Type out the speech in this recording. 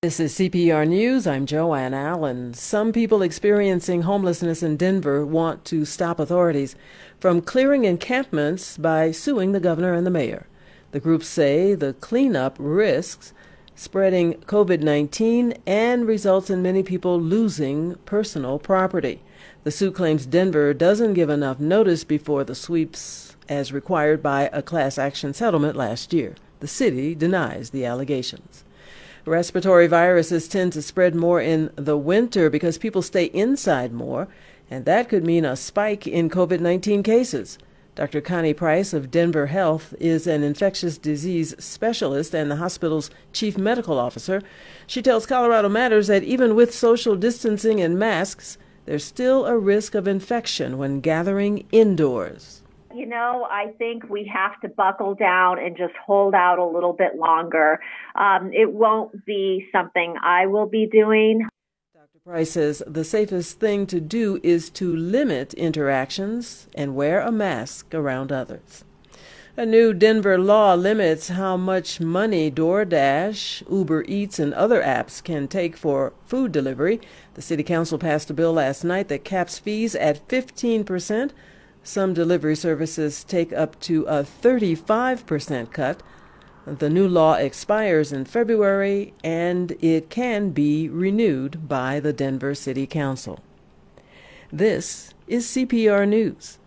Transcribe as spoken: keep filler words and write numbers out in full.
This is C P R News. I'm Joanne Allen. Some people experiencing homelessness in Denver want to stop authorities from clearing encampments by suing the governor and the mayor. The groups say the cleanup risks spreading COVID nineteen and results in many people losing personal property. The suit claims Denver doesn't give enough notice before the sweeps as required by a class action settlement last year. The city denies the allegations. Respiratory viruses tend to spread more in the winter because people stay inside more, and that could mean a spike in COVID nineteen cases. Doctor Connie Price of Denver Health is an infectious disease specialist and the hospital's chief medical officer. She tells Colorado Matters that even with social distancing and masks, there's still a risk of infection when gathering indoors. You know, I think we have to buckle down and just hold out a little bit longer. Um, it won't be something I will be doing. Doctor Price says the safest thing to do is to limit interactions and wear a mask around others. A new Denver law limits how much money DoorDash, Uber Eats, and other apps can take for food delivery. The city council passed a bill last night that caps fees at fifteen percent. Some delivery services take up to a thirty-five percent cut. The new law expires in February, and it can be renewed by the Denver City Council. This is C P R News.